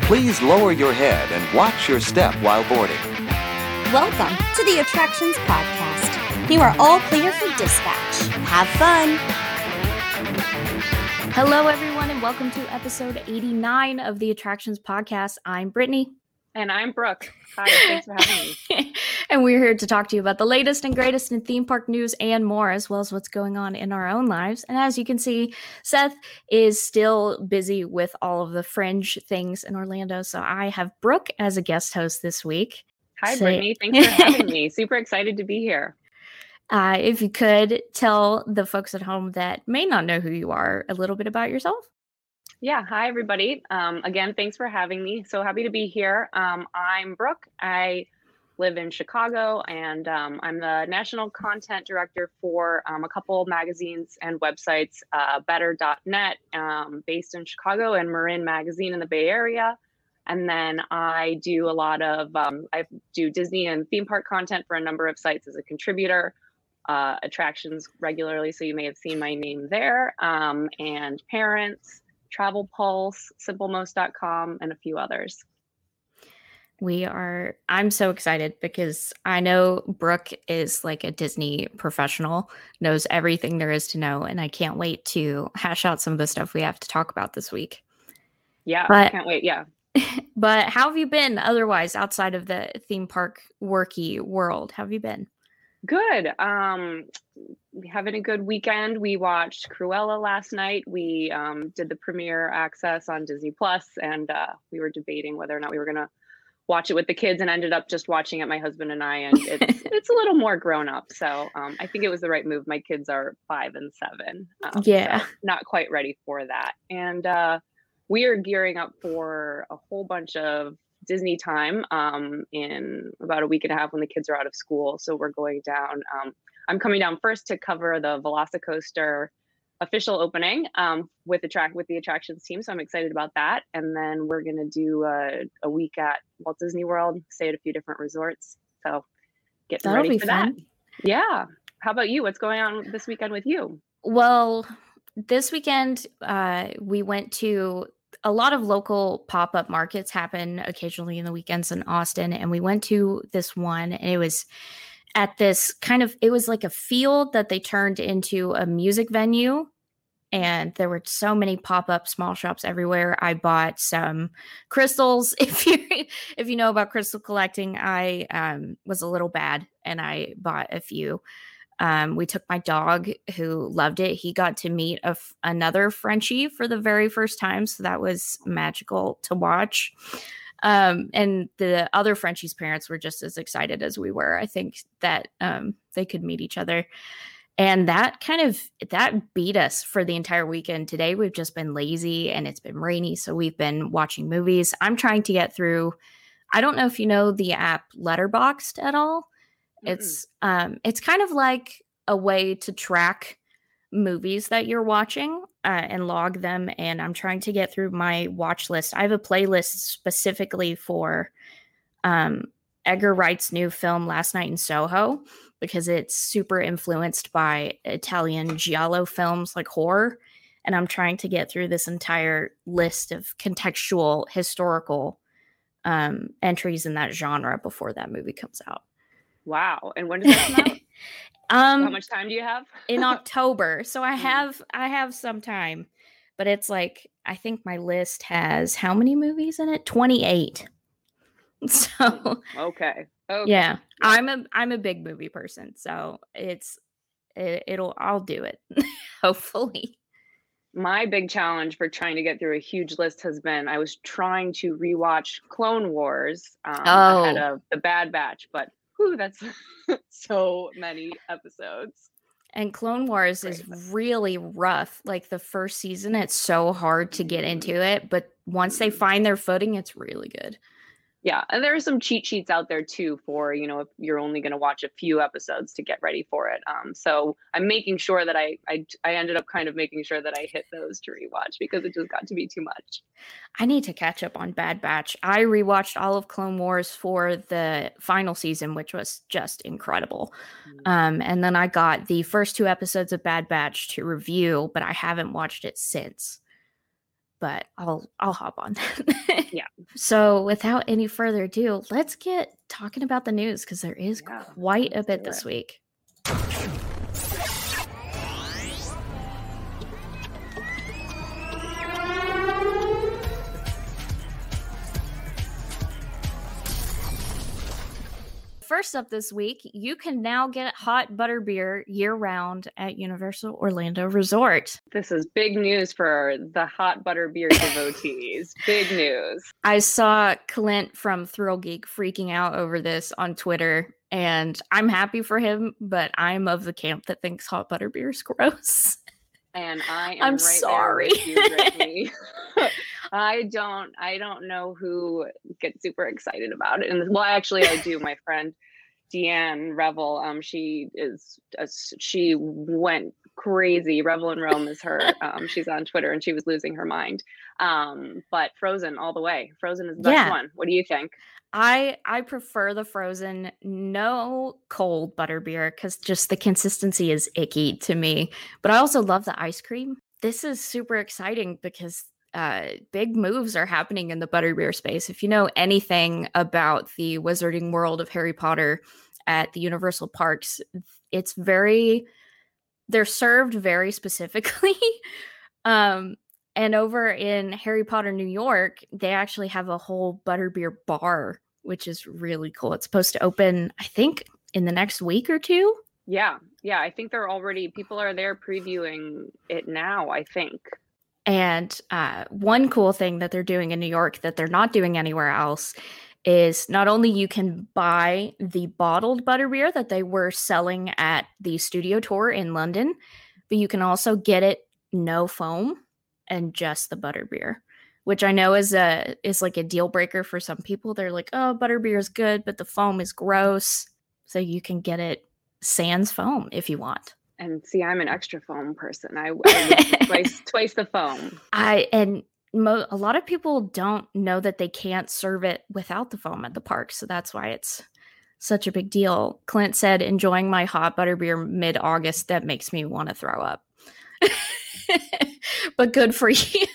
Please lower your head and watch your step while boarding. Welcome to the Attractions Podcast. You are all clear for dispatch. Have fun. Hello, everyone, and welcome to episode 89 of the Attractions Podcast. I'm Brittany. And I'm Brooke. Hi, thanks for having me. And we're here to talk to you about the latest and greatest in theme park news and more, as well as what's going on in our own lives. And as you can see, Seth is still busy with all of the fringe things in Orlando. So I have Brooke as a guest host this week. Hi, Brittany. Thanks for having me. Super excited to be here. If you could tell the folks at home that may not know who you are a little bit about yourself. Yeah. Hi, everybody. Again, thanks for having me. So happy to be here. I'm Brooke. I live in Chicago, and I'm the national content director for a couple magazines and websites, Better.net, based in Chicago, and Marin Magazine in the Bay Area. And then I do a lot of, I do Disney and theme park content for a number of sites as a contributor, attractions regularly. So you may have seen my name there, and Parents, Travel Pulse, SimpleMost.com, and a few others. I'm so excited because I know Brooke is like a Disney professional, knows everything there is to know, and I can't wait to hash out some of the stuff we have to talk about this week. Yeah, I can't wait. Yeah. But how have you been otherwise outside of the theme park worky world? How have you been? Good. Having a good weekend. We watched Cruella last night. We did the premiere access on Disney Plus, and we were debating whether or not we were going to watch it with the kids, and ended up just watching it, my husband and I, and it's a little more grown up. So I think it was the right move. My kids are 5 and 7. Yeah. So not quite ready for that. And we are gearing up for a whole bunch of Disney time in about a week and a half when the kids are out of school. So we're going down. I'm coming down first to cover the Velocicoaster official opening with the attractions team. So I'm excited about that. And then we're going to do a week at Walt Disney World, stay at a few different resorts. So getting ready for that. Yeah. How about you? What's going on this weekend with you? Well, this weekend we went to a lot of local pop-up markets happen occasionally in the weekends in Austin. And we went to this one, and it was at this it was like a field that they turned into a music venue. And there were so many pop-up small shops everywhere. I bought some crystals. If you know about crystal collecting, I was a little bad, and I bought a few. We took my dog, who loved it. He got to meet another Frenchie for the very first time. So that was magical to watch. And the other Frenchie's parents were just as excited as we were. I think that they could meet each other. And that beat us for the entire weekend. Today, we've just been lazy, and it's been rainy. So we've been watching movies. I'm trying to get through. I don't know if you know the app Letterboxd at all. It's kind of like a way to track movies that you're watching and log them. And I'm trying to get through my watch list. I have a playlist specifically for Edgar Wright's new film Last Night in Soho, because it's super influenced by Italian giallo films, like horror. And I'm trying to get through this entire list of contextual historical entries in that genre before that movie comes out. Wow. And when does that come out? How much time do you have? In October. So I have some time, but it's like, I think my list has how many movies in it? 28. So okay. Yeah. I'm a big movie person, so I'll do it. Hopefully. My big challenge for trying to get through a huge list has been, I was trying to rewatch Clone Wars ahead of The Bad Batch, but that's so many episodes. And Clone Wars is really rough. Like the first season, it's so hard to get into it, but once they find their footing, it's really good. Yeah, and there are some cheat sheets out there too for, if you're only going to watch a few episodes to get ready for it. So I'm making sure that I ended up kind of making sure that I hit those to rewatch, because it just got to be too much. I need to catch up on Bad Batch. I rewatched all of Clone Wars for the final season, which was just incredible. And then I got the first 2 episodes of Bad Batch to review, but I haven't watched it since. but I'll hop on that. Yeah. So without any further ado, let's get talking about the news, because there is quite a bit this week. First up this week, you can now get hot butterbeer year-round at Universal Orlando Resort. This is big news for the hot butterbeer devotees. Big news. I saw Clint from Thrill Geek freaking out over this on Twitter, and I'm happy for him, but I'm of the camp that thinks hot butterbeer is gross. And I'm right sorry. there with you, Brittany. I don't know who gets super excited about it. And well, actually, I do. My friend Deanne Revel, she went crazy. Revel in Rome is her. She's on Twitter, and she was losing her mind. But Frozen all the way. Frozen is the best one. What do you think? I prefer the frozen, no cold butterbeer, because just the consistency is icky to me. But I also love the ice cream. This is super exciting because big moves are happening in the butterbeer space. If you know anything about the wizarding world of Harry Potter at the Universal Parks, they're served very specifically. And over in Harry Potter, New York, they actually have a whole butterbeer bar, which is really cool. It's supposed to open, I think, in the next week or two. Yeah. I think people are there previewing it now, I think. And one cool thing that they're doing in New York that they're not doing anywhere else is not only you can buy the bottled butterbeer that they were selling at the studio tour in London, but you can also get it no foam and just the butterbeer, which I know is like a deal breaker for some people. They're like, oh, butterbeer is good, but the foam is gross. So you can get it sans foam if you want. And see, I'm an extra foam person. I twice the foam. A lot of people don't know that they can't serve it without the foam at the park. So that's why it's such a big deal. Clint said, enjoying my hot butterbeer mid-August. That makes me want to throw up. But good for you.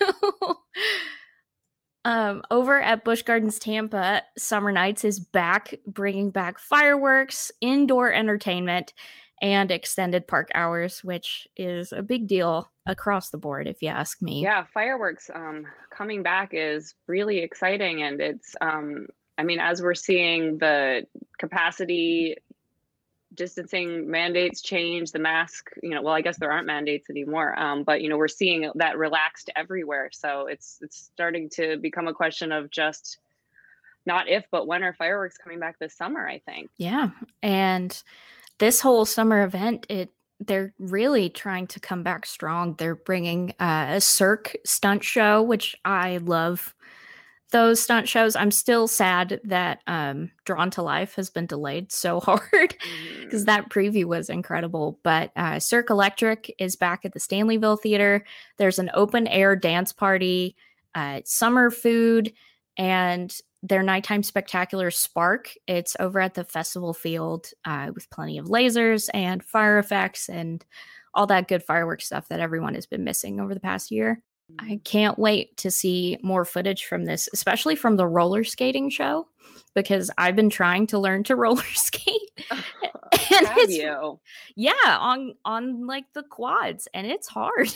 Over at Busch Gardens Tampa, Summer Nights is back, bringing back fireworks, indoor entertainment, and extended park hours, which is a big deal across the board, if you ask me. Yeah, fireworks coming back is really exciting. And it's, as we're seeing the capacity distancing mandates change, the mask, I guess there aren't mandates anymore, but we're seeing that relaxed everywhere. So it's starting to become a question of just not if, but when are fireworks coming back this summer, I think. Yeah. And this whole summer event, they're really trying to come back strong. They're bringing a Cirque stunt show, which I love those stunt shows. I'm still sad that Drawn to Life has been delayed so hard because that preview was incredible. But Cirque Electric is back at the Stanleyville Theater. There's an open air dance party, summer food, and their nighttime spectacular Spark. It's over at the festival field with plenty of lasers and fire effects and all that good fireworks stuff that everyone has been missing over the past year. I can't wait to see more footage from this, especially from the roller skating show, because I've been trying to learn to roller skate. And have you? Yeah, on like the quads, and it's hard.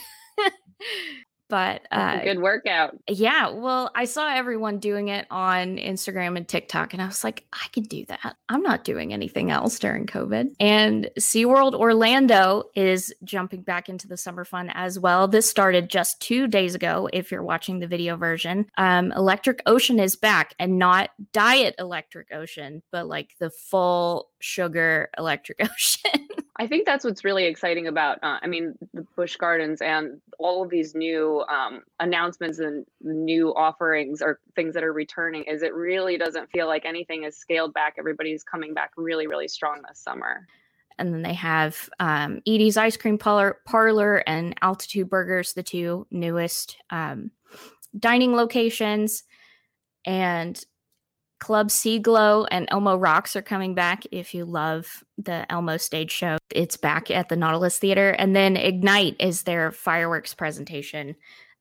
But a good workout. Yeah, well, I saw everyone doing it on Instagram and TikTok, and I was like, I could do that. I'm not doing anything else during COVID. And SeaWorld Orlando is jumping back into the summer fun as well. This started just 2 days ago, if you're watching the video version. Electric Ocean is back, and not Diet Electric Ocean, but like the full sugar Electric Ocean. I think that's what's really exciting about, the Busch Gardens and all of these new announcements and new offerings or things that are returning is it really doesn't feel like anything is scaled back. Everybody's coming back really, really strong this summer. And then they have Edie's Ice Cream Parlor and Altitude Burgers, the two newest dining locations. And Club Seaglow and Elmo Rocks are coming back if you love the Elmo stage show. It's back at the Nautilus Theater. And then Ignite is their fireworks presentation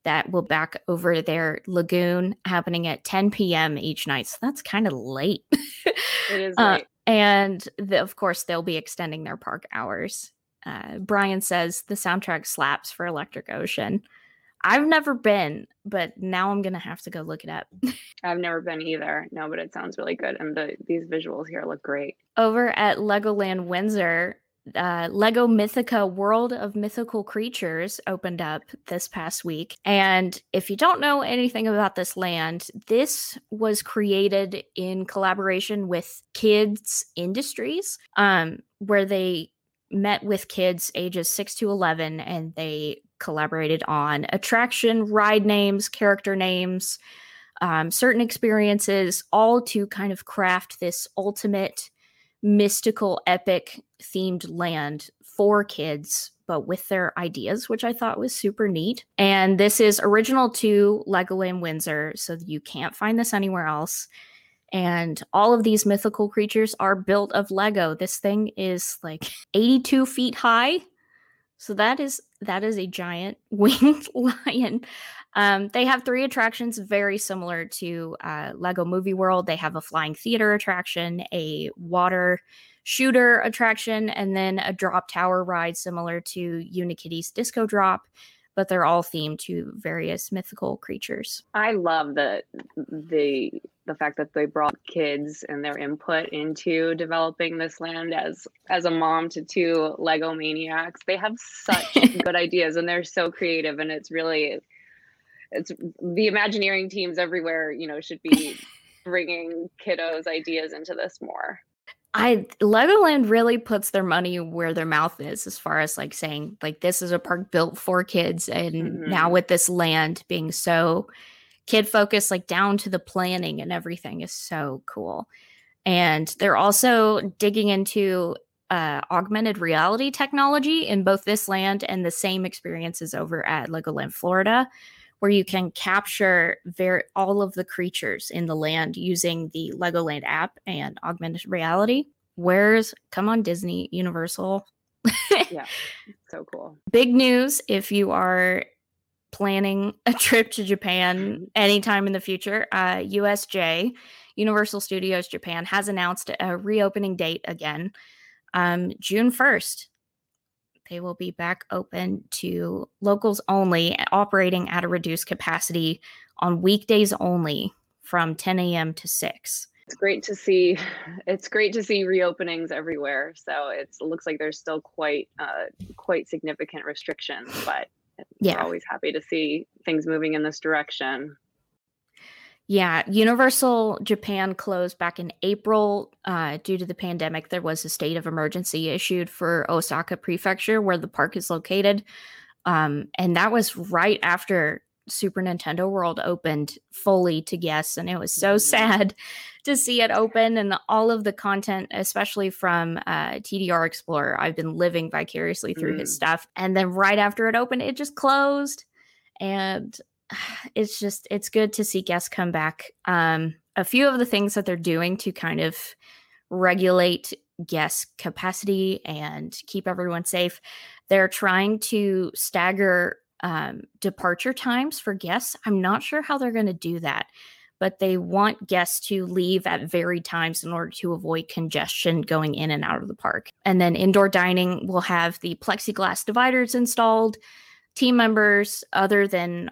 that will back over their lagoon, happening at 10 p.m. each night. So that's kind of late. It is late. And of course, they'll be extending their park hours. Brian says the soundtrack slaps for Electric Ocean. I've never been, but now I'm going to have to go look it up. I've never been either. No, but it sounds really good. And these visuals here look great. Over at Legoland Windsor, Lego Mythica World of Mythical Creatures opened up this past week. And if you don't know anything about this land, this was created in collaboration with Kids Industries, where they met with kids ages 6 to 11, and they collaborated on attraction, ride names, character names, certain experiences, all to kind of craft this ultimate mystical, epic themed land for kids, but with their ideas, which I thought was super neat. And this is original to Legoland Windsor, so you can't find this anywhere else. And all of these mythical creatures are built of Lego. This thing is like 82 feet high. So that is a giant winged lion. They have 3 attractions very similar to Lego Movie World. They have a flying theater attraction, a water shooter attraction, and then a drop tower ride similar to Unikitty's Disco Drop, but they're all themed to various mythical creatures. I love the fact that they brought kids and their input into developing this land. As a mom to 2 Lego maniacs, they have such good ideas, and they're so creative, and it's the Imagineering teams everywhere, should be bringing kiddos' ideas into this more. Legoland really puts their money where their mouth is, as far as like saying like this is a park built for kids, and now with this land being so kid focused, like down to the planning and everything is so cool. And they're also digging into augmented reality technology in both this land and the same experiences over at Legoland Florida, where you can capture all of the creatures in the land using the Legoland app and augmented reality. Come on, Disney, Universal. Yeah, so cool. Big news if you are planning a trip to Japan anytime in the future. USJ, Universal Studios Japan, has announced a reopening date again, June 1st. They will be back open to locals only, operating at a reduced capacity on weekdays only from 10 a.m. to 6. It's great to see reopenings everywhere. So it looks like there's still quite significant restrictions, but we're always happy to see things moving in this direction. Yeah, Universal Japan closed back in April due to the pandemic. There was a state of emergency issued for Osaka Prefecture, where the park is located. And that was right after Super Nintendo World opened fully to guests. And it was so sad to see it open, and all of the content, especially from TDR Explorer. I've been living vicariously through his stuff. And then right after it opened, it just closed. And it's good to see guests come back. A few of the things that they're doing to kind of regulate guest capacity and keep everyone safe, they're trying to stagger departure times for guests. I'm not sure how they're going to do that, but they want guests to leave at varied times in order to avoid congestion going in and out of the park. And then indoor dining will have the plexiglass dividers installed. Team members other than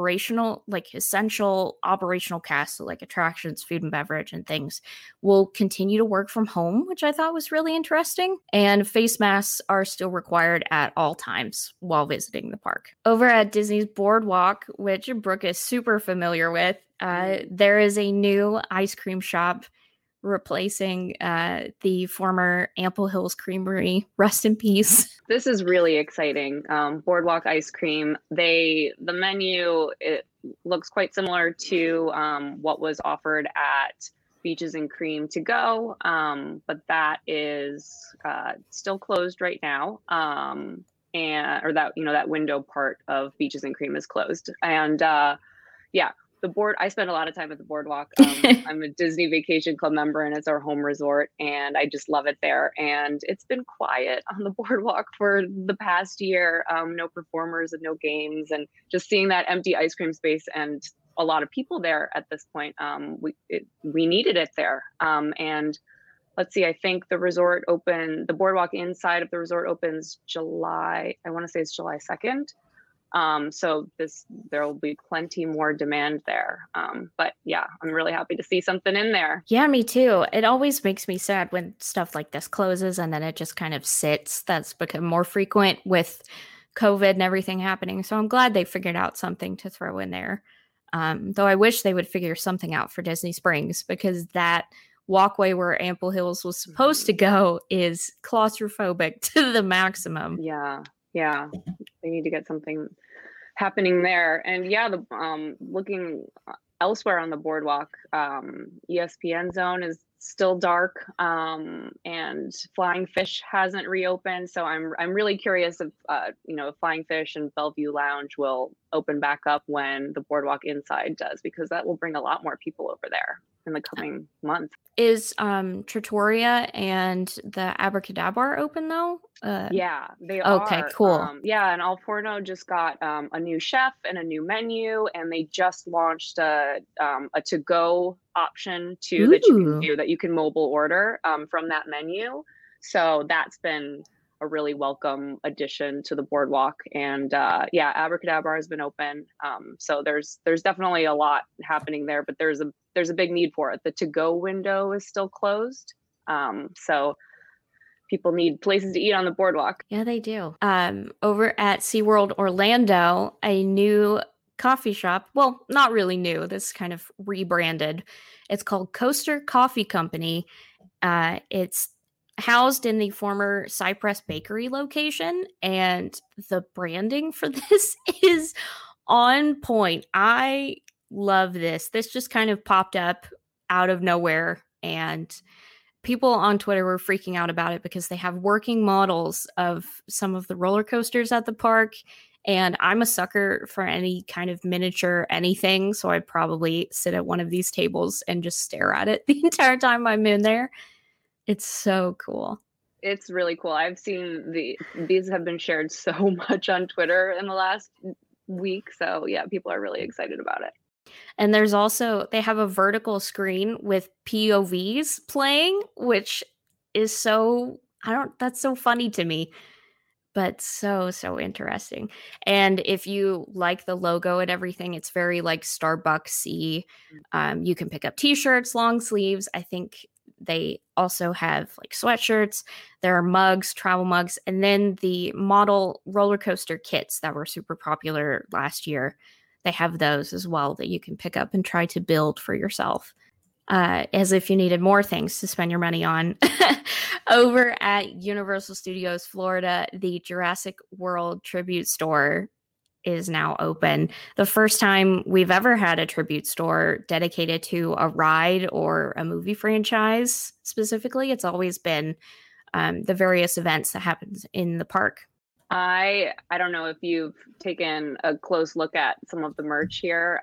essential operational cast, so like attractions, food and beverage and things, will continue to work from home, which I thought was really interesting. And face masks are still required at all times while visiting the park. Over at Disney's Boardwalk, which Brooke is super familiar with, there is a new ice cream shop replacing the former Ample Hills Creamery. Rest in peace. This is really exciting. Boardwalk ice cream. The menu, it looks quite similar to what was offered at Beaches and Cream to go, but that is still closed right now. That window part of Beaches and Cream is closed. And I spend a lot of time at the boardwalk. I'm a Disney Vacation Club member, and it's our home resort, and I just love it there. And it's been quiet on the boardwalk for the past year. No performers and no games, and just seeing that empty ice cream space and a lot of people there at this point. We needed it there. And let's see, I think the boardwalk inside of the resort opens July. I want to say it's July 2nd. So there will be plenty more demand there. But yeah, I'm really happy to see something in there. Yeah, me too. It always makes me sad when stuff like this closes and then it just kind of sits. That's become more frequent with COVID and everything happening. So I'm glad they figured out something to throw in there. Though I wish they would figure something out for Disney Springs, because that walkway where Ample Hills was supposed to go is claustrophobic to the maximum. Yeah. They need to get something happening there. And yeah, looking elsewhere on the boardwalk, ESPN Zone is still dark, and Flying Fish hasn't reopened. So I'm really curious if Flying Fish and Bellevue Lounge will open back up when the boardwalk inside does, because that will bring a lot more people over there in the coming months. Is Trattoria and the Abracadabra open though? Yeah, they are. Okay, cool. Yeah, and Al Forno just got a new chef and a new menu, and they just launched a to-go option too that you can mobile order from that menu. So that's been a really welcome addition to the boardwalk. And Abracadabra has been open. So there's definitely a lot happening there, but there's a big need for it. The to-go window is still closed. So people need places to eat on the boardwalk. Yeah, they do. Over at SeaWorld Orlando, a new coffee shop. Well, not really new. This is kind of rebranded. It's called Coaster Coffee Company. It's housed in the former Cypress Bakery location, and the branding for this is on point. I love this. This just kind of popped up out of nowhere, and people on Twitter were freaking out about it because they have working models of some of the roller coasters at the park. And I'm a sucker for any kind of miniature anything. So I'd probably sit at one of these tables and just stare at it the entire time I'm in there. It's so cool. It's really cool. I've seen these have been shared so much on Twitter in the last week. So yeah, people are really excited about it. And there's also, they have a vertical screen with POVs playing, which is that's so funny to me, but so interesting. And if you like the logo and everything, it's very like Starbucks-y. You can pick up t-shirts, long sleeves. I think they also have like sweatshirts. There are mugs, travel mugs, and then the model roller coaster kits that were super popular last year. They have those as well that you can pick up and try to build for yourself. As if you needed more things to spend your money on. Over at Universal Studios Florida, the Jurassic World Tribute Store is now open. The first time we've ever had a tribute store dedicated to a ride or a movie franchise specifically. It's always been the various events that happens in the park. I don't know if you've taken a close look at some of the merch here.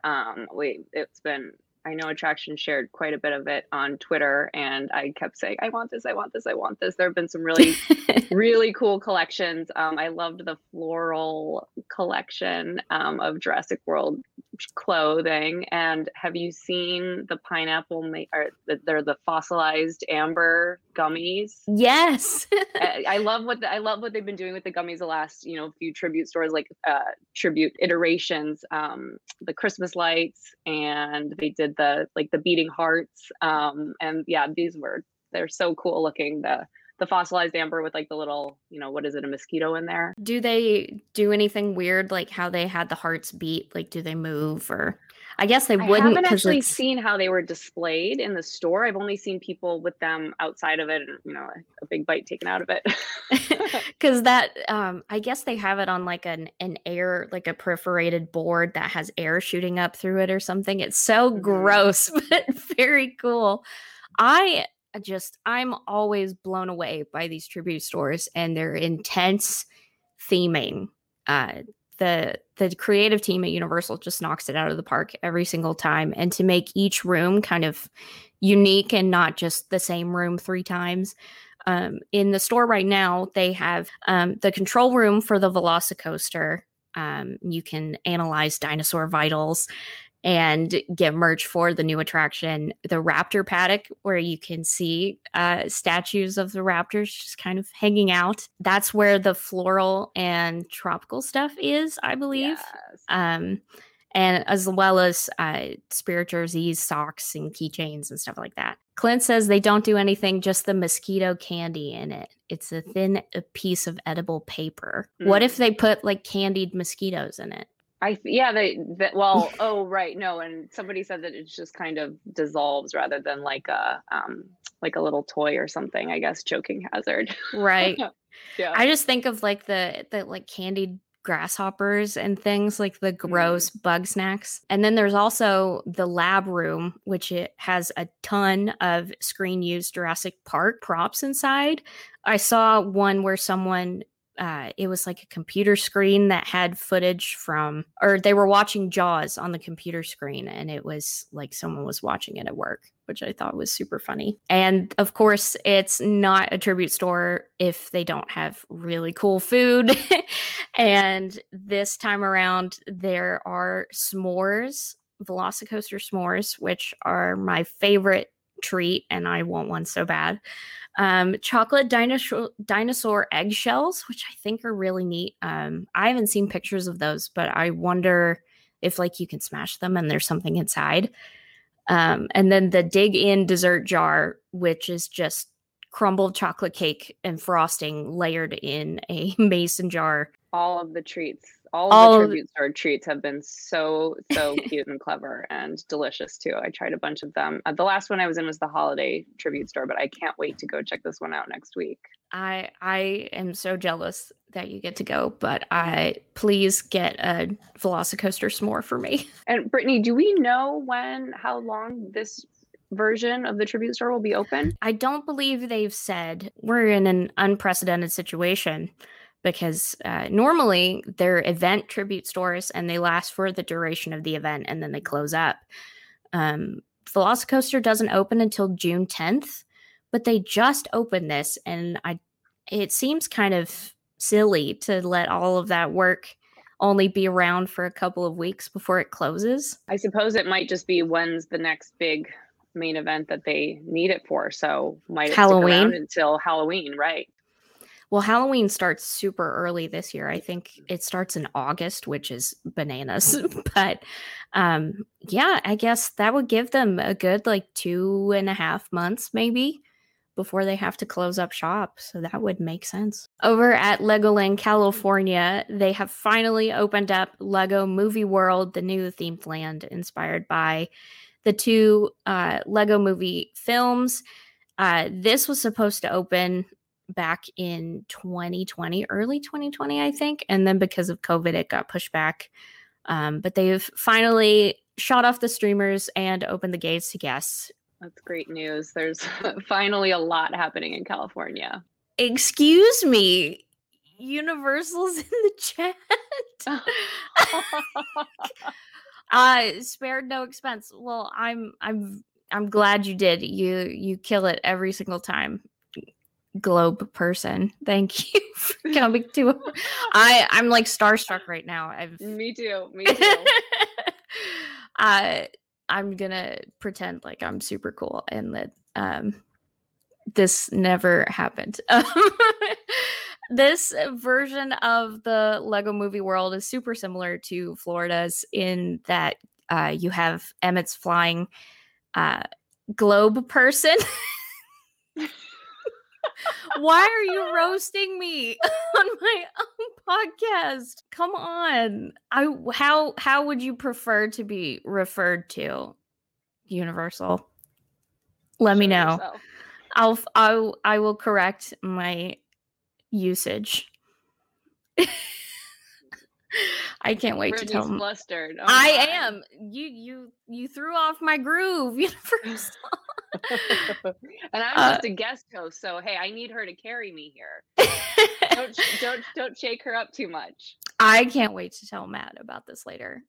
I know Attraction shared quite a bit of it on Twitter, and I kept saying, I want this, I want this, I want this. There have been some really, really cool collections. I loved the floral collection of Jurassic World clothing. And have you seen the pineapple, they're the fossilized amber gummies? Yes. I love what they've been doing with the gummies the last, few tribute stores, like tribute iterations, the Christmas lights, and they did the beating hearts. And yeah, they're so cool looking. The fossilized amber with like the little, what is it, a mosquito in there? Do they do anything weird, like how they had the hearts beat? Like, do they move? Or I guess they wouldn't. I haven't actually seen how they were displayed in the store. I've only seen people with them outside of it, and a big bite taken out of it. Because that, I guess they have it on like an air, like a perforated board that has air shooting up through it or something. It's so gross, but very cool. I'm always blown away by these tribute stores and their intense theming. the creative team at Universal just knocks it out of the park every single time. And to make each room kind of unique and not just the same room 3 times. In the store right now, they have the control room for the Velocicoaster. You can analyze dinosaur vitals and get merch for the new attraction. The Raptor Paddock, where you can see statues of the raptors just kind of hanging out. That's where the floral and tropical stuff is, I believe. Yes. And as well as spirit jerseys, socks, and keychains and stuff like that. Clint says they don't do anything, just the mosquito candy in it. It's a thin piece of edible paper. What if they put like candied mosquitoes in it? Oh, right. No. And somebody said that it just kind of dissolves rather than like a little toy or something, I guess, choking hazard. Right. Yeah. I just think of like the like candied grasshoppers and things, like the gross bug snacks. And then there's also the lab room, which it has a ton of screen used Jurassic Park props inside. I saw one where someone it was like a computer screen that had footage from, or they were watching Jaws on the computer screen, and it was like someone was watching it at work, which I thought was super funny. And of course, it's not a tribute store if they don't have really cool food. And this time around, there are s'mores, Velocicoaster s'mores, which are my favorite treat, and I want one so bad. Chocolate dinosaur eggshells, which I think are really neat. I haven't seen pictures of those, but I wonder if like you can smash them and there's something inside. And then the Dig In dessert jar, which is just crumbled chocolate cake and frosting layered in a mason jar. All of the treats, all of the tribute store treats have been so cute and clever and delicious too. I tried a bunch of them. The last one I was in was the holiday tribute store, but I can't wait to go check this one out next week. I am so jealous that you get to go, but please get a Velocicoaster s'more for me. And Brittany, do we know how long this version of the tribute store will be open? I don't believe they've said. We're in an unprecedented situation because normally they're event tribute stores and they last for the duration of the event and then they close up. Velocicoaster doesn't open until June 10th, but they just opened this, and it seems kind of silly to let all of that work only be around for a couple of weeks before it closes. I suppose it might just be when's the next big main event that they need it for. So might it Halloween? stick around until Halloween, right? Well, Halloween starts super early this year. I think it starts in August, which is bananas. But yeah, I guess that would give them a good like 2.5 months maybe before they have to close up shop. So that would make sense. Over at Legoland, California, they have finally opened up Lego Movie World, the new themed land inspired by the 2 Lego movie films. This was supposed to open back in 2020, early 2020, I think. And then because of COVID, it got pushed back. But they've finally shot off the streamers and opened the gates to guests. That's great news. There's finally a lot happening in California. Excuse me. Universal's in the chat. Spared no expense. Well, I'm glad you did. You kill it every single time. Globe person, thank you for coming to. I'm like starstruck right now. Me too. I'm gonna pretend like I'm super cool and that this never happened. This version of the Lego Movie World is super similar to Florida's in that you have Emmett's flying globe person. Why are you roasting me on my own podcast? Come on. How would you prefer to be referred to, Universal? Let me know. I will correct my usage. I can't wait to tell them. Flustered. Oh I am. You threw off my groove, Universal. And I'm just a guest host, so hey, I need her to carry me here. Don't shake her up too much. I can't wait to tell Matt about this later.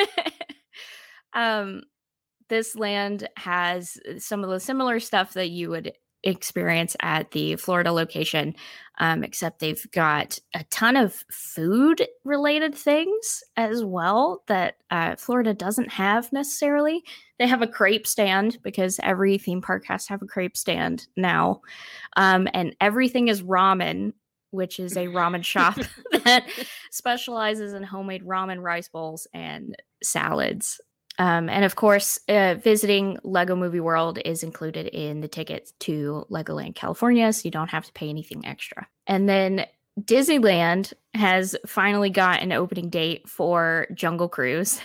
This land has some of the similar stuff that you would experience at the Florida location, except they've got a ton of food related things as well that Florida doesn't have necessarily. They have a crepe stand because every theme park has to have a crepe stand now. And everything is ramen, which is a ramen shop that specializes in homemade ramen rice bowls and salads. And of course, visiting Lego Movie World is included in the ticket to Legoland California, so you don't have to pay anything extra. And then Disneyland has finally got an opening date for Jungle Cruise.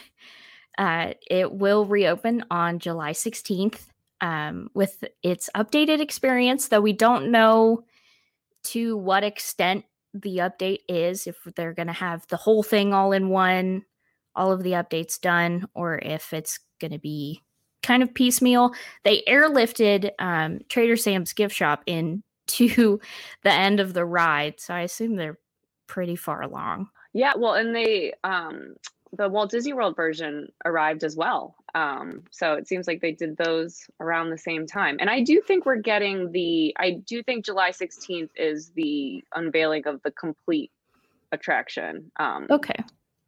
It will reopen on July 16th with its updated experience, though we don't know to what extent the update is, if they're going to have the whole thing all in one, all of the updates done, or if it's going to be kind of piecemeal. They airlifted Trader Sam's gift shop into the end of the ride, so I assume they're pretty far along. Yeah, well, and the Walt Disney World version arrived as well. So it seems like they did those around the same time. And I do think I do think July 16th is the unveiling of the complete attraction. Okay.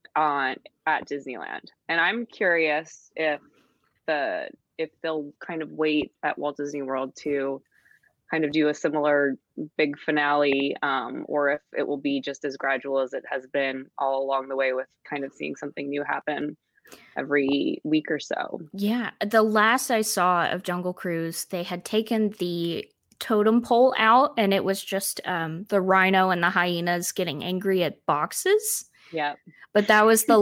At Disneyland, and I'm curious if they'll kind of wait at Walt Disney World to kind of do a similar big finale, or if it will be just as gradual as it has been all along the way, with kind of seeing something new happen every week or so. Yeah, the last I saw of Jungle Cruise, they had taken the totem pole out, and it was just the rhino and the hyenas getting angry at boxes. Yeah, but that was the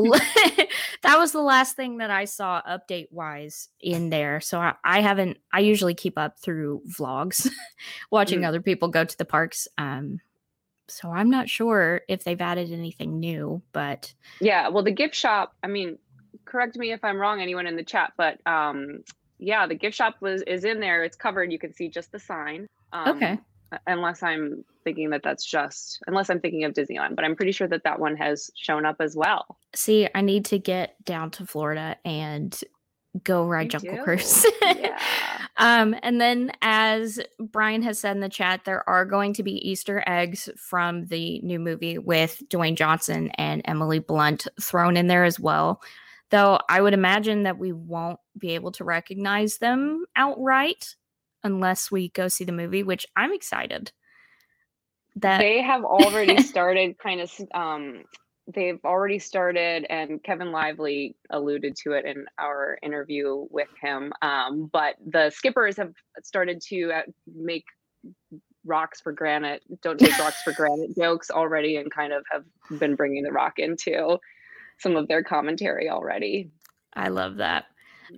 last thing that I saw update wise in there. So I usually keep up through vlogs, watching other people go to the parks. So I'm not sure if they've added anything new, but yeah. Well, the gift shop, I mean, correct me if I'm wrong, anyone in the chat, but yeah, the gift shop is in there. It's covered. You can see just the sign. Okay. Unless I'm thinking unless I'm thinking of Disneyland, but I'm pretty sure that one has shown up as well. See, I need to get down to Florida and go ride Jungle Cruise. Yeah. And then, as Brian has said in the chat, there are going to be Easter eggs from the new movie with Dwayne Johnson and Emily Blunt thrown in there as well. Though I would imagine that we won't be able to recognize them outright unless we go see the movie, which I'm excited. That they have already started they've already started, and Kevin Lively alluded to it in our interview with him. But the skippers have started to make rocks for granite, don't take rocks for granite jokes already, and kind of have been bringing the rock into some of their commentary already. I love that.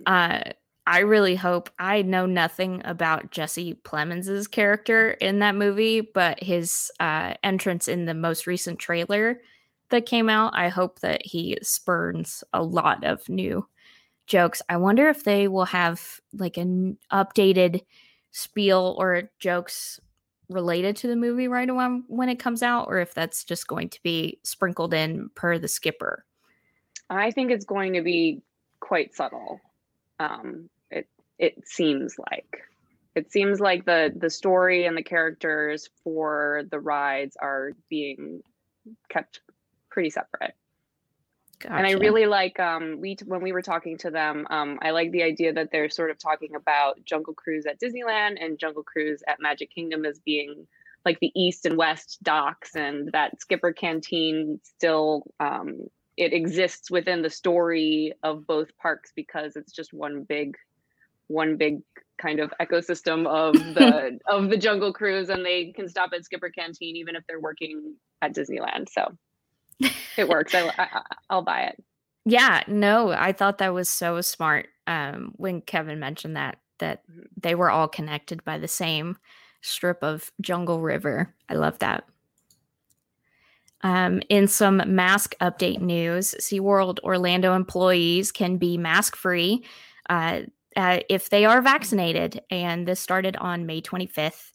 I really hope. I know nothing about Jesse Plemons' character in that movie, but his entrance in the most recent trailer that came out, I hope that he spurns a lot of new jokes. I wonder if they will have like an updated spiel or jokes related to the movie right away when it comes out, or if that's just going to be sprinkled in per the skipper. I think it's going to be quite subtle. It seems like the story and the characters for the rides are being kept pretty separate. Gotcha. And I really like when we were talking to them, I like the idea that they're sort of talking about Jungle Cruise at Disneyland and Jungle Cruise at Magic Kingdom as being like the east and west docks, and that Skipper Canteen still it exists within the story of both parks because it's just one big kind of ecosystem of the Jungle Cruise, and they can stop at Skipper Canteen even if they're working at Disneyland. So it works. I'll buy it. Yeah, no, I thought that was so smart when Kevin mentioned that they were all connected by the same strip of Jungle River. I love that. In some mask update news, SeaWorld Orlando employees can be mask-free if they are vaccinated, and this started on May 25th,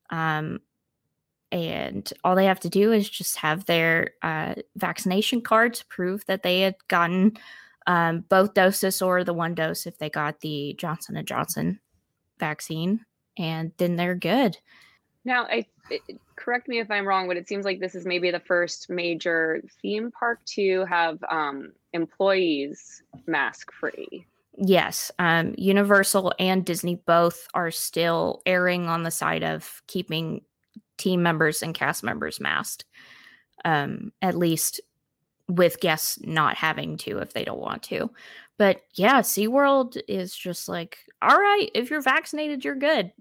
and all they have to do is just have their vaccination card to prove that they had gotten both doses or the one dose if they got the Johnson & Johnson vaccine, and then they're good. Now, correct me if I'm wrong, but it seems like this is maybe the first major theme park to have employees mask-free. Yes, Universal and Disney both are still erring on the side of keeping team members and cast members masked, at least with guests not having to if they don't want to. But yeah, SeaWorld is just like, all right, if you're vaccinated, you're good.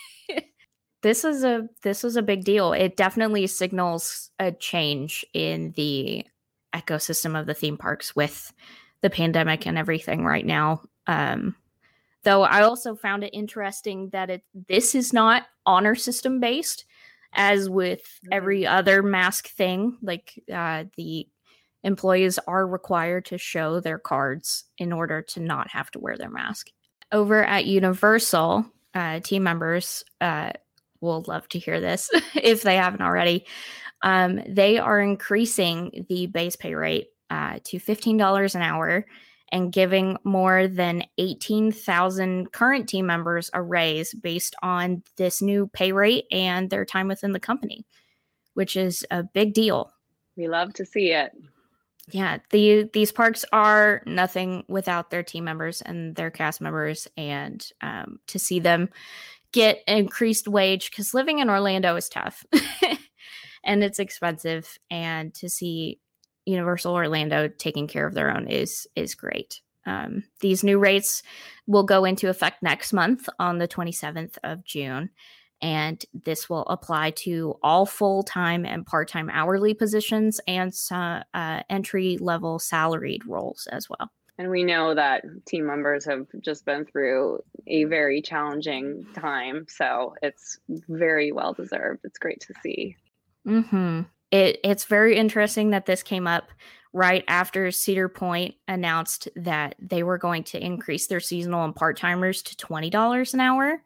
This is a big deal. It definitely signals a change in the ecosystem of the theme parks with the pandemic and everything right now. Though I also found it interesting that this is not honor system based, as with every other mask thing. Like the employees are required to show their cards in order to not have to wear their mask. Over at Universal, team members will love to hear this if they haven't already. They are increasing the base pay rate to $15 an hour and giving more than 18,000 current team members a raise based on this new pay rate and their time within the company, which is a big deal. We love to see it. Yeah, these parks are nothing without their team members and their cast members, and to see them get an increased wage, because living in Orlando is tough and it's expensive, and to see Universal Orlando taking care of their own is great. These new rates will go into effect next month on the 27th of June, and this will apply to all full-time and part-time hourly positions and entry-level salaried roles as well. And we know that team members have just been through a very challenging time, so it's very well deserved. It's great to see. Mm-hmm. It's very interesting that this came up right after Cedar Point announced that they were going to increase their seasonal and part-timers to $20 an hour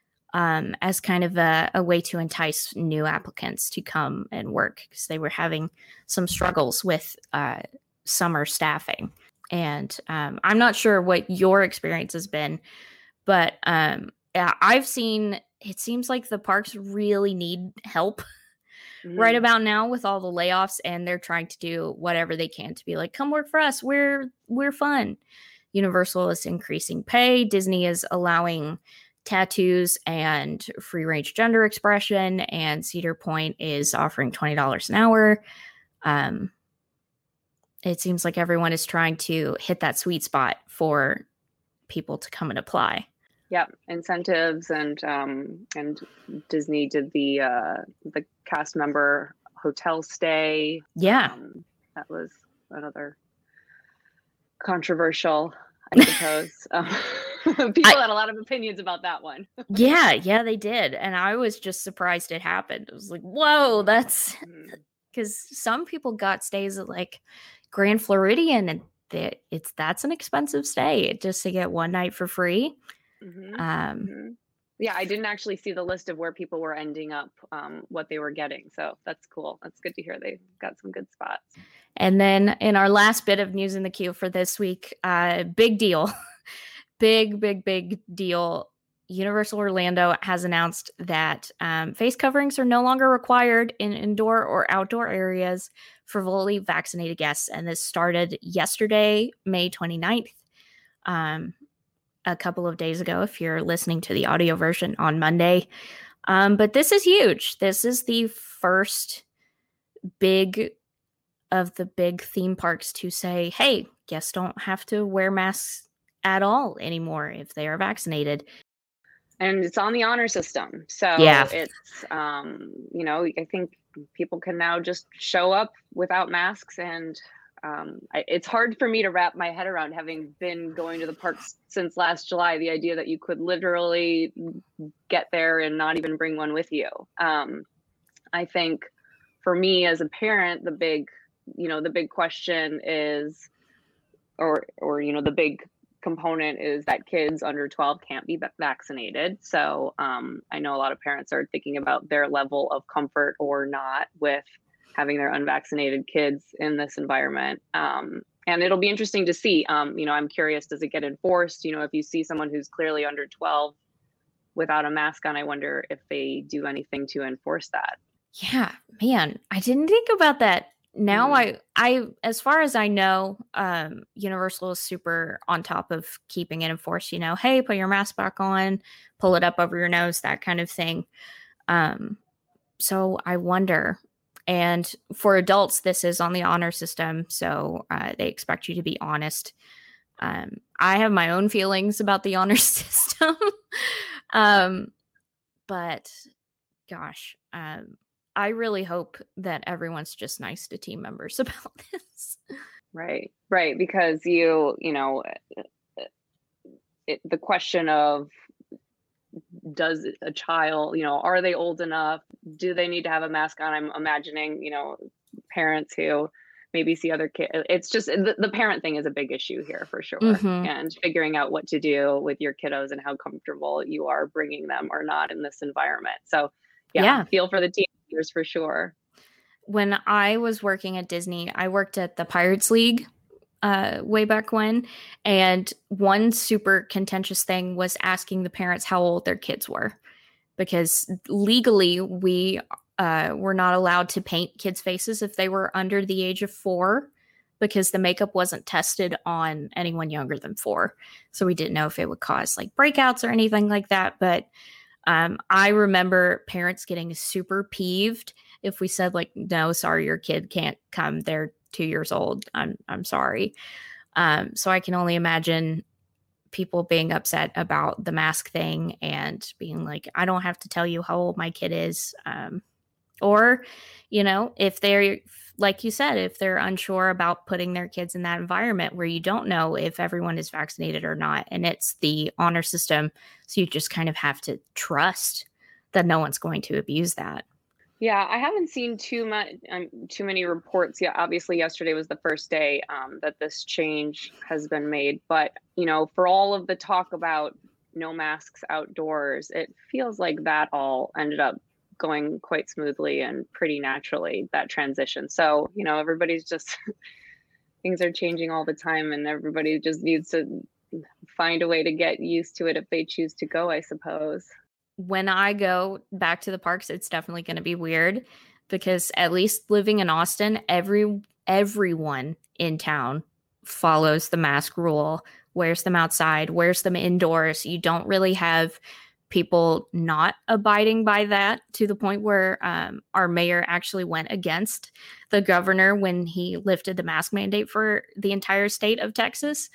as kind of a way to entice new applicants to come and work, because they were having some struggles with summer staffing. And I'm not sure what your experience has been, but I've seen, it seems like the parks really need help right about now with all the layoffs, and they're trying to do whatever they can to be like, come work for us. We're fun. Universal is increasing pay. Disney is allowing tattoos and free range gender expression, and Cedar Point is offering $20 an hour. It seems like everyone is trying to hit that sweet spot for people to come and apply. Yep, incentives, and Disney did the cast member hotel stay. Yeah, that was another controversial, I suppose. People had a lot of opinions about that one. yeah, they did, and I was just surprised it happened. It was like, whoa, that's because some people got stays at like Grand Floridian, and that's an expensive stay just to get one night for free. Yeah, I didn't actually see the list of where people were ending up, what they were getting. So that's cool. That's good to hear. They got some good spots. And then in our last bit of news in the queue for this week, big deal, big deal. Universal Orlando has announced that face coverings are no longer required in indoor or outdoor areas for fully vaccinated guests. And this started yesterday, May 29th. A couple of days ago, if you're listening to the audio version on Monday. But this is huge. This is the first big of the big theme parks to say, hey, guests don't have to wear masks at all anymore if they are vaccinated. And it's on the honor system. So yeah. It's, I think people can now just show up without masks, and it's hard for me to wrap my head around, having been going to the parks since last July, the idea that you could literally get there and not even bring one with you. I think for me as a parent, the big question is, or the big component is that kids under 12 can't be vaccinated. So I know a lot of parents are thinking about their level of comfort or not with having their unvaccinated kids in this environment. And it'll be interesting to see. I'm curious, does it get enforced? If you see someone who's clearly under 12 without a mask on, I wonder if they do anything to enforce that. Yeah, man, I didn't think about that. Now I as far as I know, Universal is super on top of keeping it enforced, hey, put your mask back on, pull it up over your nose, that kind of thing. So I wonder. And for adults, this is on the honor system, so they expect you to be honest. I have my own feelings about the honor system, but gosh, I really hope that everyone's just nice to team members about this. Right, because the question of, does a child, are they old enough? Do they need to have a mask on? I'm imagining, parents who maybe see other kids. It's just the parent thing is a big issue here for sure. Mm-hmm. And figuring out what to do with your kiddos and how comfortable you are bringing them or not in this environment. So yeah. Feel for the teenagers for sure. When I was working at Disney, I worked at the Pirates League way back when, and one super contentious thing was asking the parents how old their kids were, because legally we were not allowed to paint kids' faces if they were under the age of 4, because the makeup wasn't tested on anyone younger than 4. So we didn't know if it would cause like breakouts or anything like that. But I remember parents getting super peeved if we said like, no, sorry, your kid can't come. They're 2 years old. I'm sorry. So I can only imagine people being upset about the mask thing and being like, I don't have to tell you how old my kid is. Or, if they're, like you said, if they're unsure about putting their kids in that environment where you don't know if everyone is vaccinated or not, and it's the honor system. So you just kind of have to trust that no one's going to abuse that. Yeah, I haven't seen too many reports yet. Obviously, yesterday was the first day that this change has been made. But, for all of the talk about no masks outdoors, it feels like that all ended up going quite smoothly and pretty naturally, that transition. So, everybody's just, things are changing all the time, and everybody just needs to find a way to get used to it if they choose to go, I suppose. When I go back to the parks, it's definitely going to be weird, because at least living in Austin, everyone in town follows the mask rule, wears them outside, wears them indoors. You don't really have people not abiding by that, to the point where our mayor actually went against the governor when he lifted the mask mandate for the entire state of Texas.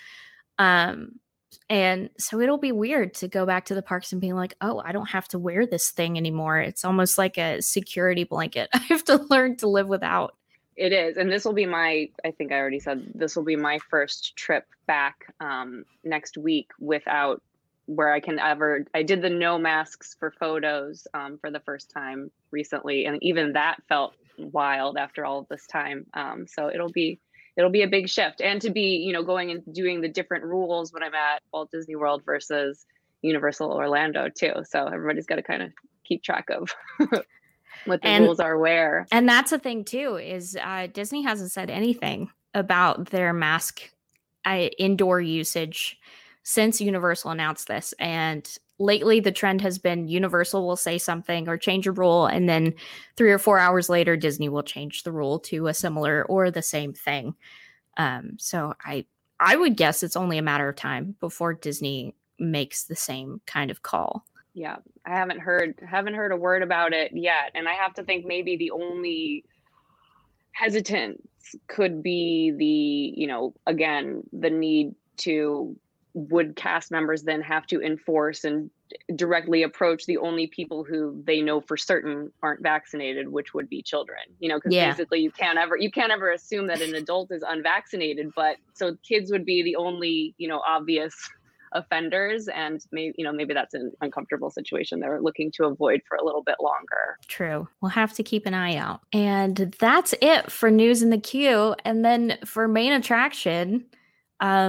And so it'll be weird to go back to the parks and be like, oh, I don't have to wear this thing anymore. It's almost like a security blanket I have to learn to live without. It is. And this will be I think I already said, this will be my first trip back next week without where I did the no masks for photos for the first time recently. And even that felt wild after all of this time. So it'll be a big shift, and to be, going and doing the different rules when I'm at Walt Disney World versus Universal Orlando too. So everybody's got to kind of keep track of what the rules are where. And that's the thing too, is Disney hasn't said anything about their mask indoor usage since Universal announced this. And lately the trend has been Universal will say something or change a rule, and then 3 or 4 hours later, Disney will change the rule to a similar or the same thing. So I would guess it's only a matter of time before Disney makes the same kind of call. Yeah, I haven't heard a word about it yet. And I have to think maybe the only hesitance could be again, the need to, would cast members then have to enforce and directly approach the only people who they know for certain aren't vaccinated, which would be children, because basically you can't ever assume that an adult is unvaccinated, but so kids would be the only, obvious offenders, and maybe that's an uncomfortable situation they're looking to avoid for a little bit longer. True. We'll have to keep an eye out. And that's it for news in the queue. And then for main attraction,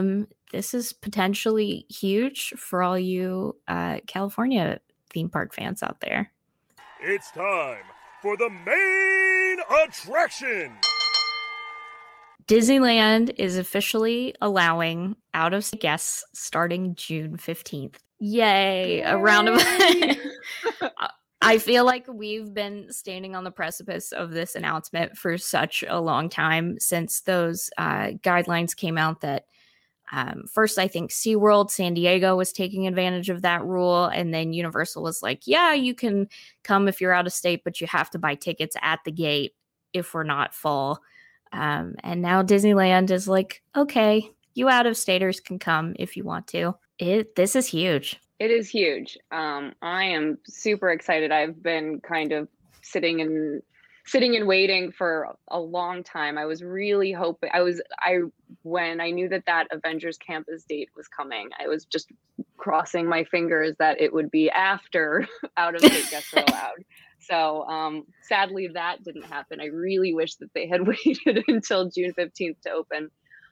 this is potentially huge for all you California theme park fans out there. It's time for the main attraction. Disneyland is officially allowing out-of-state guests starting June 15th. Yay! A round of I feel like we've been standing on the precipice of this announcement for such a long time, since those guidelines came out that first, I think SeaWorld San Diego was taking advantage of that rule, and then Universal was like, yeah, you can come if you're out of state, but you have to buy tickets at the gate if we're not full. And now Disneyland is like, okay, you out-of-staters can come if you want to. This is huge. It is huge. I am super excited. I've been kind of sitting and waiting for a long time. I was really hoping, when I knew that Avengers Campus date was coming, I was just crossing my fingers that it would be after out-of-state guests are allowed. So sadly, that didn't happen. I really wish that they had waited until June 15th to open.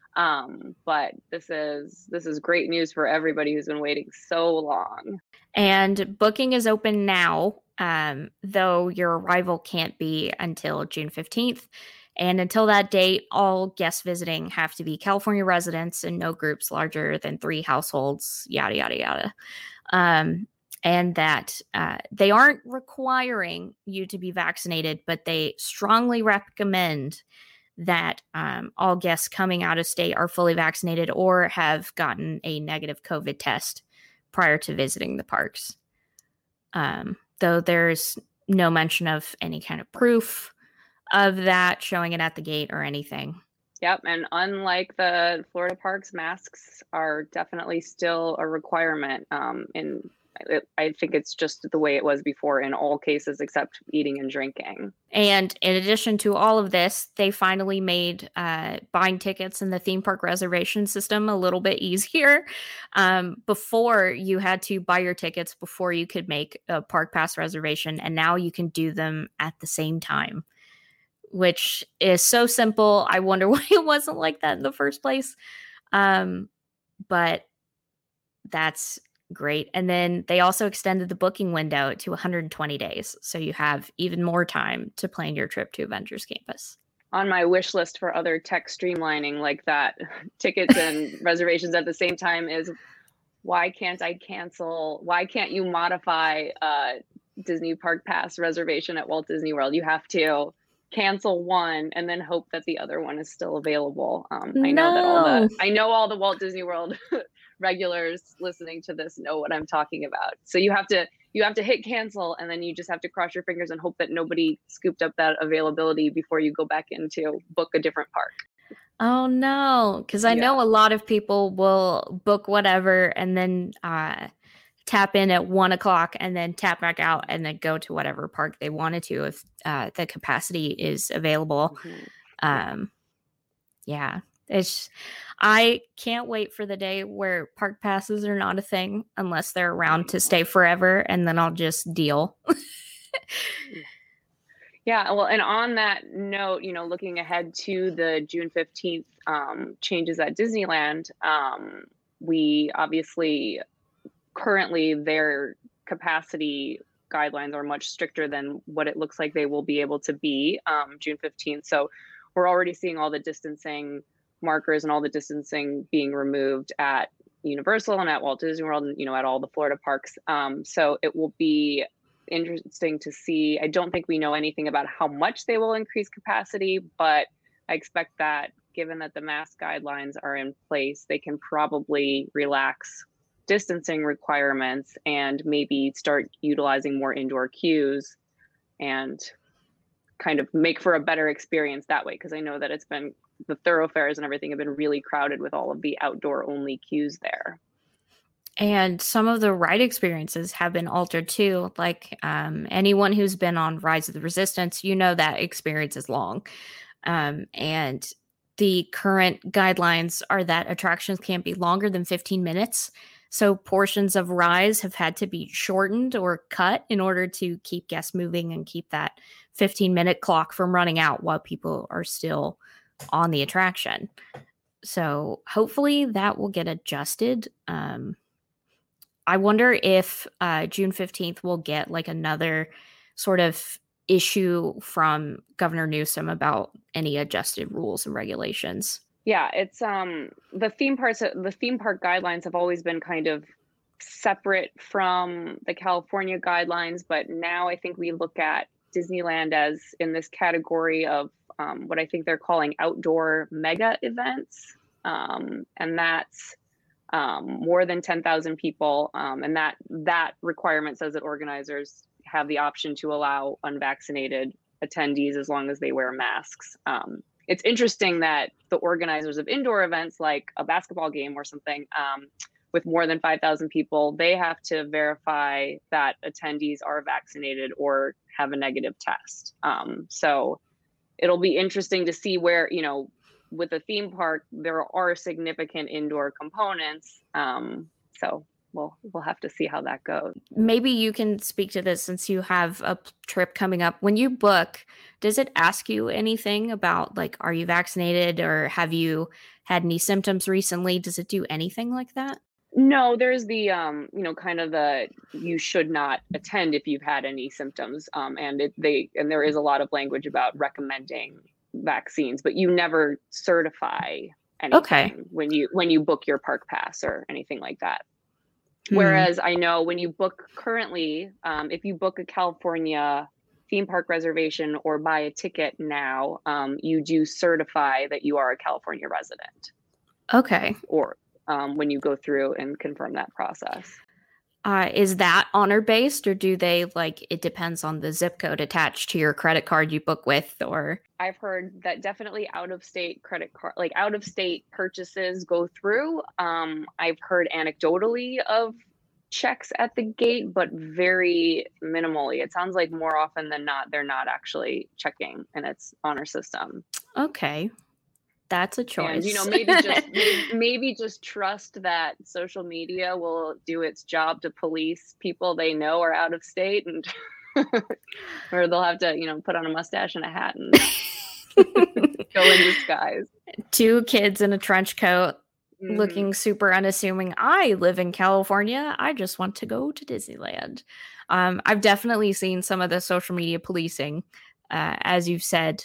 But this is great news for everybody who's been waiting so long. And booking is open now, though your arrival can't be until June 15th. And until that date, all guests visiting have to be California residents and no groups larger than 3 households, yada, yada, yada. And that they aren't requiring you to be vaccinated, but they strongly recommend that all guests coming out of state are fully vaccinated or have gotten a negative COVID test prior to visiting the parks. Though there's no mention of any kind of proof of that, showing it at the gate or anything. Yep, and unlike the Florida parks, masks are definitely still a requirement. I think it's just the way it was before in all cases except eating and drinking. And in addition to all of this, they finally made buying tickets in the theme park reservation system a little bit easier. Before, you had to buy your tickets before you could make a park pass reservation, and now you can do them at the same time, which is so simple. I wonder why it wasn't like that in the first place. But that's great. And then they also extended the booking window to 120 days. So you have even more time to plan your trip to Avengers Campus. On my wish list for other tech streamlining like that, tickets and reservations at the same time, is why can't you modify a Disney Park Pass reservation at Walt Disney World? You have to cancel one and then hope that the other one is still available. I know all the Walt Disney World regulars listening to this know what I'm talking about. So you have to hit cancel, and then you just have to cross your fingers and hope that nobody scooped up that availability before you go back in to book a different park. Oh no, because I know a lot of people will book whatever and then tap in at 1:00 and then tap back out and then go to whatever park they wanted to if the capacity is available. Mm-hmm. I can't wait for the day where park passes are not a thing unless they're around to stay forever, and then I'll just deal. Yeah, well, and on that note, looking ahead to the June 15th changes at Disneyland, we obviously currently their capacity guidelines are much stricter than what it looks like they will be able to be June 15th. So we're already seeing all the distancing markers and all the distancing being removed at Universal and at Walt Disney World and, at all the Florida parks. So it will be interesting to see. I don't think we know anything about how much they will increase capacity, but I expect that given that the mask guidelines are in place, they can probably relax distancing requirements and maybe start utilizing more indoor queues and kind of make for a better experience that way. Because I know that the thoroughfares and everything have been really crowded with all of the outdoor only queues there. And some of the ride experiences have been altered too. Like anyone who's been on Rise of the Resistance, that experience is long. And the current guidelines are that attractions can't be longer than 15 minutes. So portions of Rise have had to be shortened or cut in order to keep guests moving and keep that 15-minute clock from running out while people are still on the attraction. So hopefully that will get adjusted. I wonder if June 15th will get like another sort of issue from Governor Newsom about any adjusted rules and regulations. Yeah, it's the theme park guidelines have always been kind of separate from the California guidelines, but now I think we look at Disneyland as in this category of what I think they're calling outdoor mega events, and that's more than 10,000 people, and that requirement says that organizers have the option to allow unvaccinated attendees as long as they wear masks. It's interesting that the organizers of indoor events like a basketball game or something with more than 5,000 people, they have to verify that attendees are vaccinated or have a negative test. So it'll be interesting to see where, with a theme park, there are significant indoor components. So we'll have to see how that goes. Maybe you can speak to this since you have a trip coming up. When you book, does it ask you anything about like, are you vaccinated or have you had any symptoms recently? Does it do anything like that? No, there's the, kind of the, you should not attend if you've had any symptoms. And there is a lot of language about recommending vaccines, but you never certify anything when you book your park pass or anything like that. Whereas I know when you book currently, if you book a California theme park reservation or buy a ticket now, you do certify that you are a California resident. Okay. Or when you go through and confirm that process. Is that honor-based or do they it depends on the zip code attached to your credit card you book with? Or I've heard that definitely out-of-state credit card, out-of-state purchases go through. I've heard anecdotally of checks at the gate, but very minimally. It sounds like more often than not, they're not actually checking in its honor system. Okay. That's a choice. And maybe just trust that social media will do its job to police people they know are out of state, and or they'll have to put on a mustache and a hat and go in disguise. 2 kids in a trench coat, looking super unassuming. I live in California. I just want to go to Disneyland. I've definitely seen some of the social media policing, as you've said.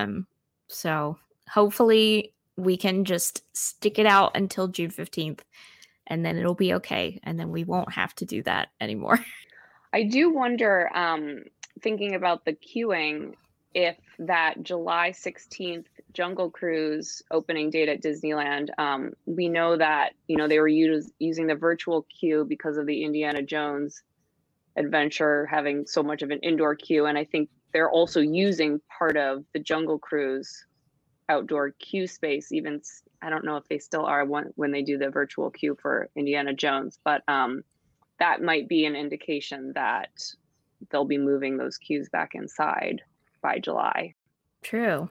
So hopefully we can just stick it out until June 15th and then it'll be okay. And then we won't have to do that anymore. I do wonder, thinking about the queuing, if that July 16th Jungle Cruise opening date at Disneyland, we know that, they were using the virtual queue because of the Indiana Jones adventure having so much of an indoor queue. And I think they're also using part of the Jungle Cruise outdoor queue space. Even I don't know if they still are when they do the virtual queue for Indiana Jones, but that might be an indication that they'll be moving those queues back inside by July. True.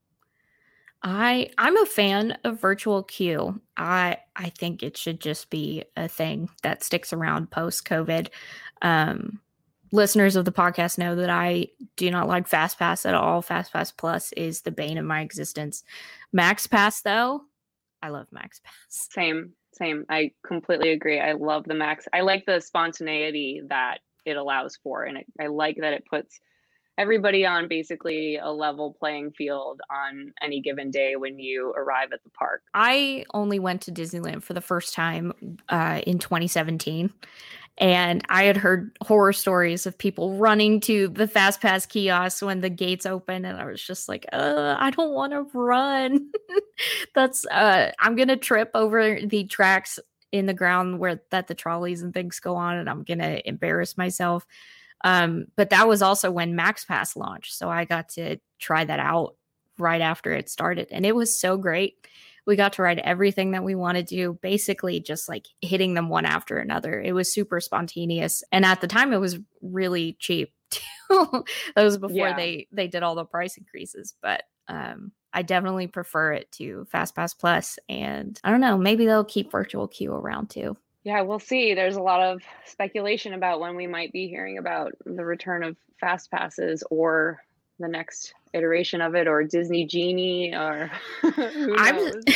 I'm a fan of virtual queue. I think it should just be a thing that sticks around post-COVID. Listeners of the podcast know that I do not like FastPass at all. FastPass Plus is the bane of my existence. MaxPass, though, I love MaxPass. Same. I completely agree. I love the Max. I like the spontaneity that it allows for, and I like that it puts everybody on basically a level playing field on any given day when you arrive at the park. I only went to Disneyland for the first time in 2017. And I had heard horror stories of people running to the FastPass kiosks when the gates open. And I was just like, I don't want to run. I'm going to trip over the tracks in the ground that the trolleys and things go on. And I'm going to embarrass myself. But that was also when MaxPass launched. So I got to try that out right after it started. And it was so great. We got to ride everything that we wanted to, basically just hitting them one after another. It was super spontaneous. And at the time, it was really cheap, too. That was before they did all the price increases. But I definitely prefer it to FastPass Plus. And I don't know, maybe they'll keep virtual queue around, too. Yeah, we'll see. There's a lot of speculation about when we might be hearing about the return of fast passes or the next iteration of it, or Disney Genie, or who knows?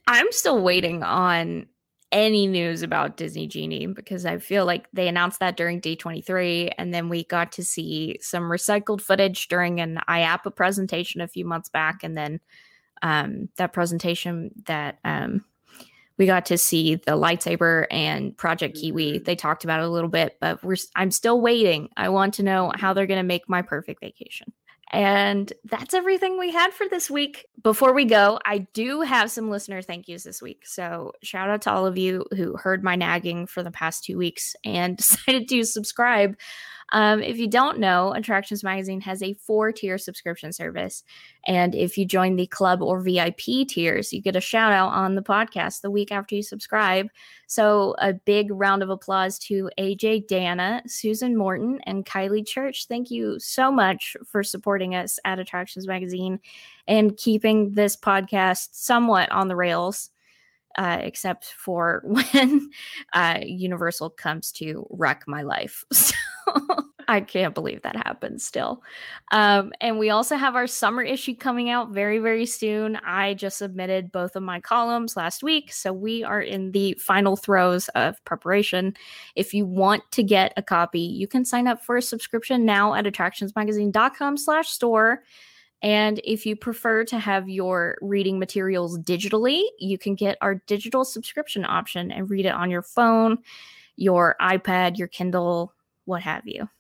I'm still waiting on any news about Disney Genie because I feel like they announced that during D23, and then we got to see some recycled footage during an IAPA presentation a few months back, and then that presentation that we got to see the lightsaber and Project Kiwi. They talked about it a little bit, but I'm still waiting. I want to know how they're going to make my perfect vacation. And that's everything we had for this week. Before we go, I do have some listener thank yous this week. So shout out to all of you who heard my nagging for the past 2 weeks and decided to subscribe. If you don't know, Attractions Magazine has a 4-tier subscription service. And if you join the club or VIP tiers, you get a shout out on the podcast the week after you subscribe. So a big round of applause to AJ Dana, Susan Morton, and Kylie Church. Thank you so much for supporting us at Attractions Magazine and keeping this podcast somewhat on the rails. Except for when Universal comes to wreck my life. So I can't believe that happens still. And we also have our summer issue coming out very, very soon. I just submitted both of my columns last week, so we are in the final throes of preparation. If you want to get a copy, you can sign up for a subscription now at attractionsmagazine.com/store. And if you prefer to have your reading materials digitally, you can get our digital subscription option and read it on your phone, your iPad, your Kindle, what have you.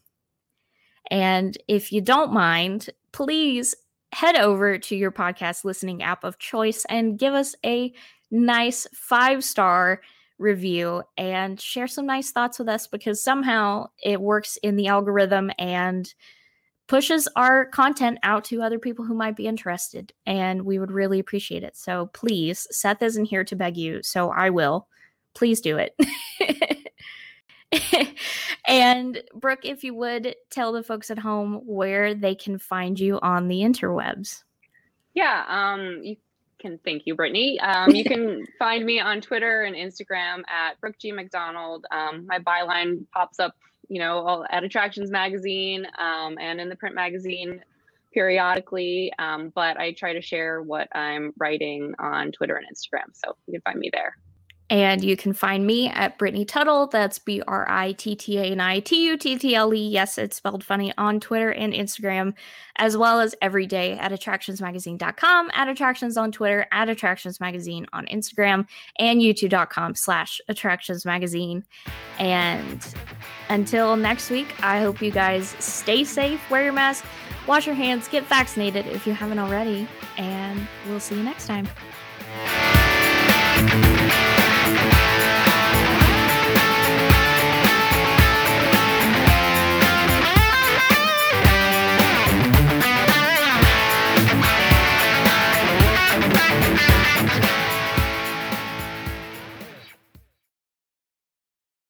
And if you don't mind, please head over to your podcast listening app of choice and give us a nice 5-star review and share some nice thoughts with us, because somehow it works in the algorithm and pushes our content out to other people who might be interested, and we would really appreciate it. So please, Seth isn't here to beg you, so I will. Please do it. And Brooke, if you would tell the folks at home where they can find you on the interwebs. Yeah, thank you, Brittany. You can find me on Twitter and Instagram at Brooke G. McDonald. My byline pops up at Attractions Magazine and in the print magazine periodically, but I try to share what I'm writing on Twitter and Instagram, so you can find me there. And you can find me at Brittany Tuttle. That's BRITTANITUTTLE. Yes, it's spelled funny, on Twitter and Instagram, as well as every day at attractionsmagazine.com, at Attractions on Twitter, at Attractions Magazine on Instagram, and youtube.com/attractionsmagazine. And until next week, I hope you guys stay safe, wear your mask, wash your hands, get vaccinated if you haven't already, and we'll see you next time.